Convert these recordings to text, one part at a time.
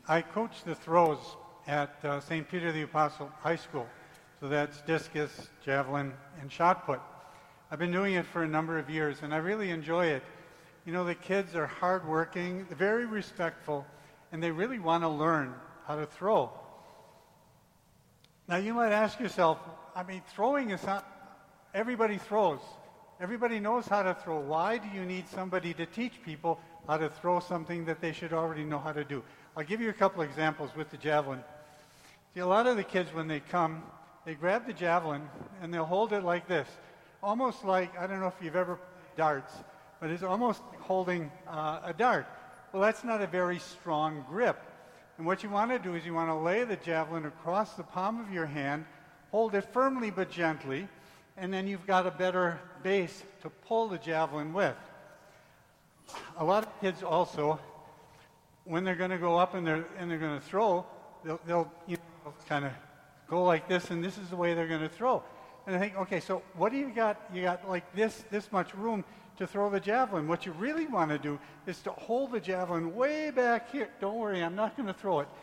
I coach the throws at St. Peter the Apostle High School. So that's discus, javelin, and shot put. I've been doing it for a number of years, and I really enjoy it. You know, the kids are hardworking, very respectful, and they really want to learn how to throw. Now, you might ask yourself, I mean, throwing is not, everybody throws. Everybody knows how to throw. Why do you need somebody to teach people how to throw something that they should already know how to do? I'll give you a couple examples with the javelin. See, a lot of the kids, when they come, they grab the javelin and they'll hold it like this. Almost like, I don't know if you've ever played darts, but it's almost like holding a dart. Well, that's not a very strong grip. And what you want to do is you want to lay the javelin across the palm of your hand, hold it firmly but gently, and then you've got a better base to pull the javelin with. A lot of kids also, when they're going to go up and they're going to throw, they'll kind of go like this, and this is the way they're going to throw. And I think, okay, so what do you got? You got like this much room to throw the javelin. What you really want to do is to hold the javelin way back here. Don't worry, I'm not going to throw it.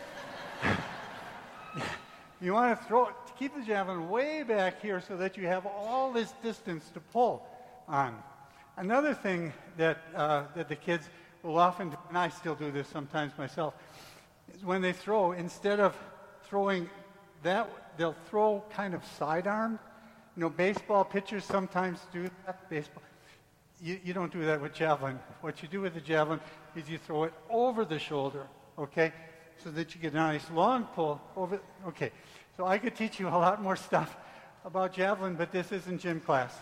You want to throw it, keep the javelin way back here so that you have all this distance to pull on. Another thing that the kids will often do, and I still do this sometimes myself, is when they throw, instead of throwing that, they'll throw kind of sidearm. You know, baseball pitchers sometimes do that. You don't do that with javelin. What you do with the javelin is you throw it over the shoulder, okay, so that you get a nice long pull over. Okay, so I could teach you a lot more stuff about javelin, but this isn't gym class.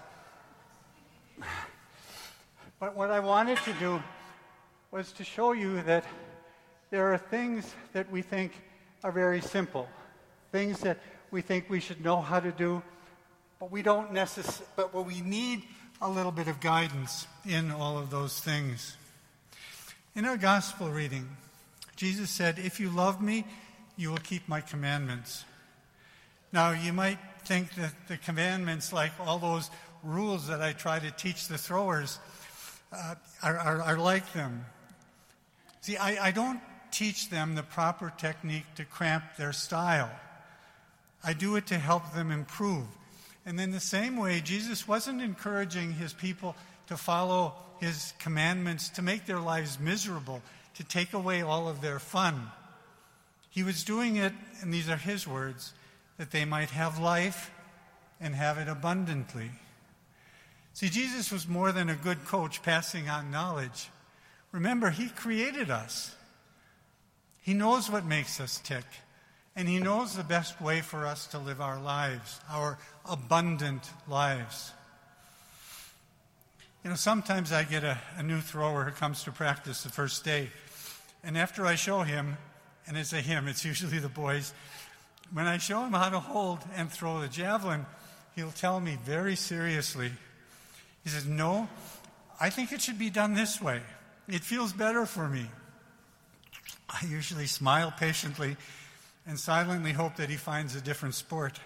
But what I wanted to do was to show you that there are things that we think are very simple, things that we think we should know how to do, but we don't necessarily, but we need a little bit of guidance in all of those things. In our gospel reading, Jesus said, "If you love me, you will keep my commandments." Now, you might think that the commandments, like all those rules that I try to teach the throwers, are like them. See, I don't teach them the proper technique to cramp their style. I do it to help them improve. And in the same way, Jesus wasn't encouraging his people to follow his commandments to make their lives miserable, to take away all of their fun. He was doing it, and these are his words, that they might have life and have it abundantly. See, Jesus was more than a good coach passing on knowledge. Remember, he created us. He knows what makes us tick. And he knows the best way for us to live our lives, our abundant lives. You know, sometimes I get a new thrower who comes to practice the first day. And after I show him, and it's a him, it's usually the boys, when I show him how to hold and throw the javelin, he'll tell me very seriously, he says, "No, I think it should be done this way. It feels better for me." I usually smile patiently and silently hope that he finds a different sport.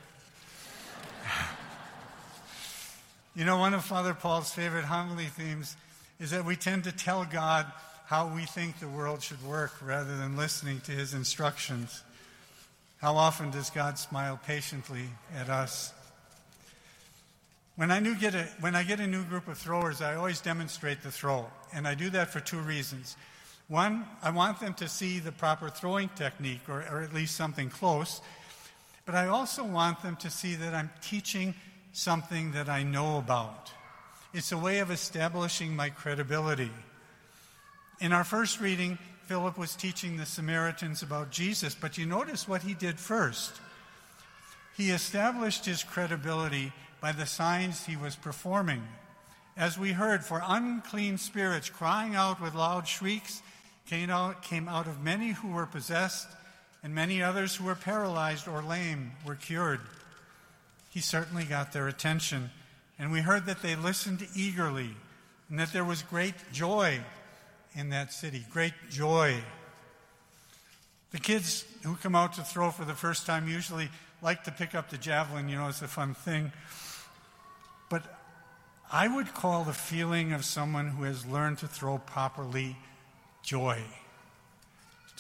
You know, one of Father Paul's favorite homily themes is that we tend to tell God how we think the world should work rather than listening to his instructions. How often does God smile patiently at us? When I get a new group of throwers, I always demonstrate the throw, and I do that for two reasons. One, I want them to see the proper throwing technique, or at least something close. But I also want them to see that I'm teaching something that I know about. It's a way of establishing my credibility. In our first reading, Philip was teaching the Samaritans about Jesus, but you notice what he did first. He established his credibility by the signs he was performing. As we heard, for unclean spirits crying out with loud shrieks came out of many who were possessed, and many others who were paralyzed or lame were cured. He certainly got their attention, and we heard that they listened eagerly, and that there was great joy in that city, great joy. The kids who come out to throw for the first time usually like to pick up the javelin, you know, it's a fun thing. But I would call the feeling of someone who has learned to throw properly joy.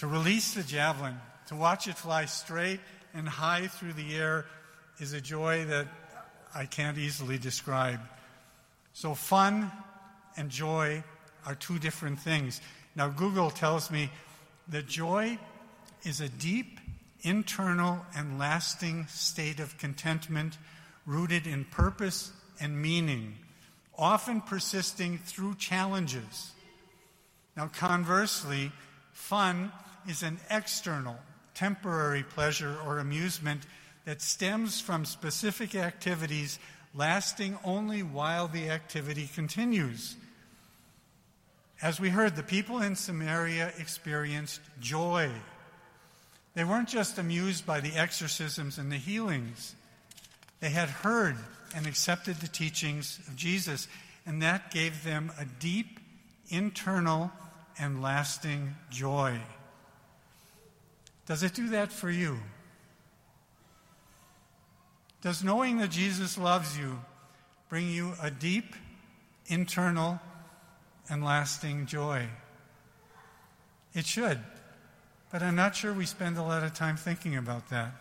To release the javelin, to watch it fly straight and high through the air is a joy that I can't easily describe. So fun and joy are two different things. Now, Google tells me that joy is a deep, internal, and lasting state of contentment rooted in purpose and meaning, often persisting through challenges. Now, conversely, fun is an external, temporary pleasure or amusement that stems from specific activities lasting only while the activity continues. As we heard, the people in Samaria experienced joy. They weren't just amused by the exorcisms and the healings. They had heard and accepted the teachings of Jesus, and that gave them a deep, internal, and lasting joy. Does it do that for you? Does knowing that Jesus loves you bring you a deep, internal, and lasting joy? It should, but I'm not sure we spend a lot of time thinking about that.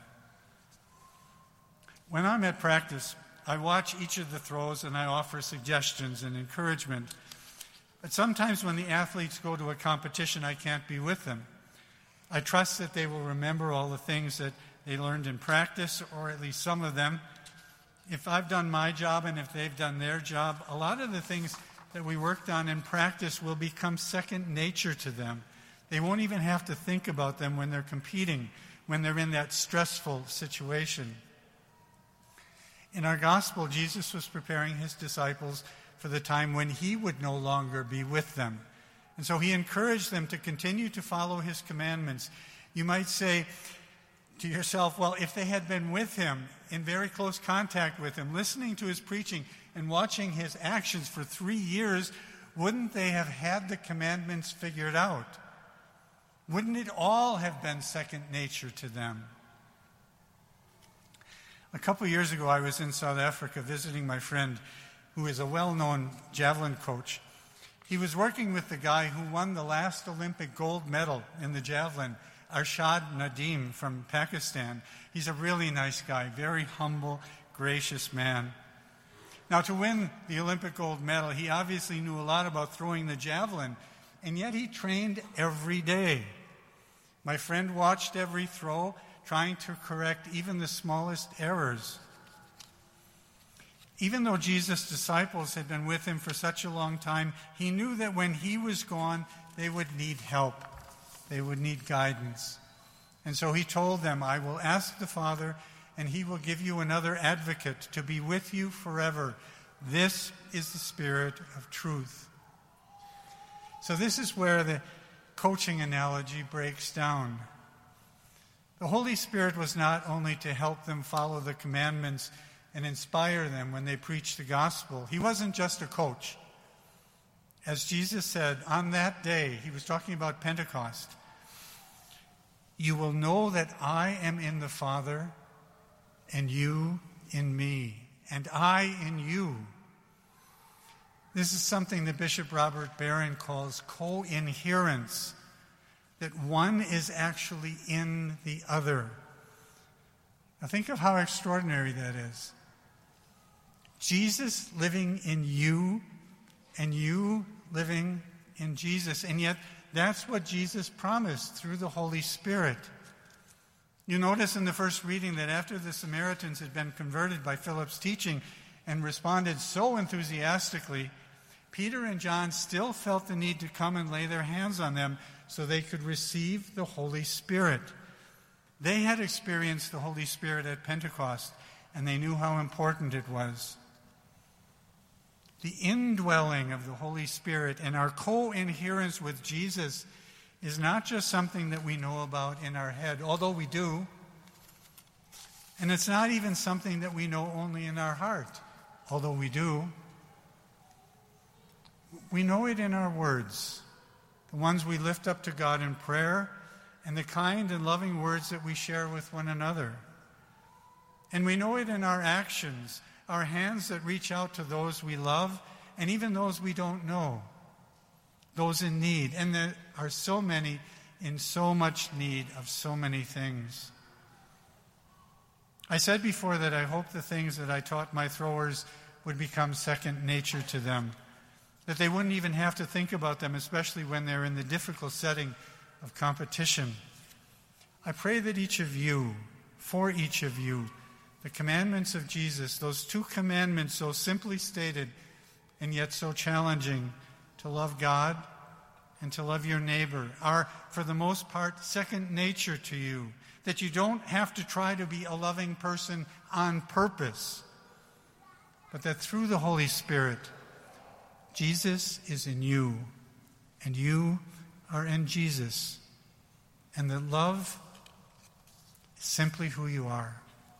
When I'm at practice, I watch each of the throws and I offer suggestions and encouragement. But sometimes when the athletes go to a competition, I can't be with them. I trust that they will remember all the things that they learned in practice, or at least some of them. If I've done my job and if they've done their job, a lot of the things that we worked on in practice will become second nature to them. They won't even have to think about them when they're competing, when they're in that stressful situation. In our gospel, Jesus was preparing his disciples for the time when he would no longer be with them. And so he encouraged them to continue to follow his commandments. You might say to yourself, well, if they had been with him, in very close contact with him, listening to his preaching and watching his actions for 3 years, wouldn't they have had the commandments figured out? Wouldn't it all have been second nature to them? A couple years ago, I was in South Africa visiting my friend who is a well-known javelin coach. He was working with the guy who won the last Olympic gold medal in the javelin, Arshad Nadeem from Pakistan. He's a really nice guy, very humble, gracious man. Now, to win the Olympic gold medal, he obviously knew a lot about throwing the javelin, and yet he trained every day. My friend watched every throw, trying to correct even the smallest errors. Even though Jesus' disciples had been with him for such a long time, he knew that when he was gone, they would need help. They would need guidance. And so he told them, I will ask the Father, and he will give you another advocate to be with you forever. This is the Spirit of truth. So this is where the coaching analogy breaks down. The Holy Spirit was not only to help them follow the commandments and inspire them when they preached the gospel. He wasn't just a coach. As Jesus said, on that day, he was talking about Pentecost, you will know that I am in the Father, and you in me, and I in you. This is something that Bishop Robert Barron calls co-inherence, that one is actually in the other. Now think of how extraordinary that is. Jesus living in you and you living in Jesus. And yet that's what Jesus promised through the Holy Spirit. You notice in the first reading that after the Samaritans had been converted by Philip's teaching and responded so enthusiastically, Peter and John still felt the need to come and lay their hands on them so they could receive the Holy Spirit. They had experienced the Holy Spirit at Pentecost, and they knew how important it was. The indwelling of the Holy Spirit and our co-inherence with Jesus is not just something that we know about in our head, although we do. And it's not even something that we know only in our heart, although we do. We know it in our words, the ones we lift up to God in prayer, and the kind and loving words that we share with one another. And we know it in our actions, our hands that reach out to those we love, and even those we don't know, those in need. And there are so many in so much need of so many things. I said before that I hope the things that I taught my throwers would become second nature to them, that they wouldn't even have to think about them, especially when they're in the difficult setting of competition. I pray that each of you, for each of you, the commandments of Jesus, those two commandments so simply stated and yet so challenging, to love God and to love your neighbor, are, for the most part, second nature to you, that you don't have to try to be a loving person on purpose, but that through the Holy Spirit, Jesus is in you, and you are in Jesus, and that love is simply who you are.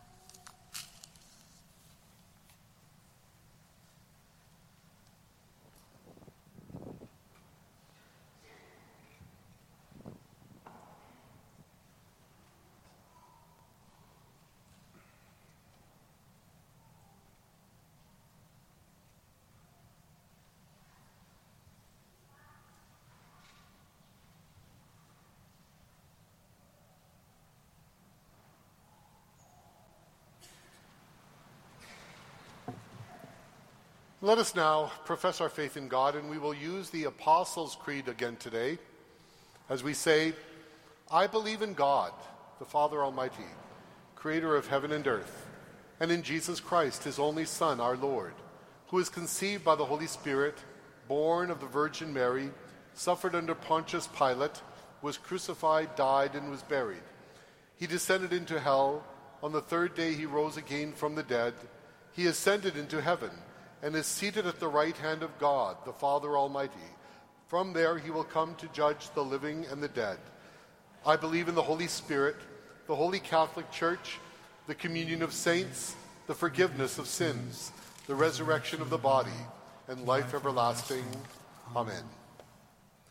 Let us now profess our faith in God, and we will use the Apostles' Creed again today as we say, I believe in God, the Father Almighty, creator of heaven and earth, and in Jesus Christ, his only Son, our Lord, who is conceived by the Holy Spirit, born of the Virgin Mary, suffered under Pontius Pilate, was crucified, died, and was buried. He descended into hell. On the third day he rose again from the dead. He ascended into heaven and is seated at the right hand of God, the Father Almighty. From there he will come to judge the living and the dead. I believe in the Holy Spirit, the Holy Catholic Church, the communion of saints, the forgiveness of sins, the resurrection of the body, and life everlasting. Amen.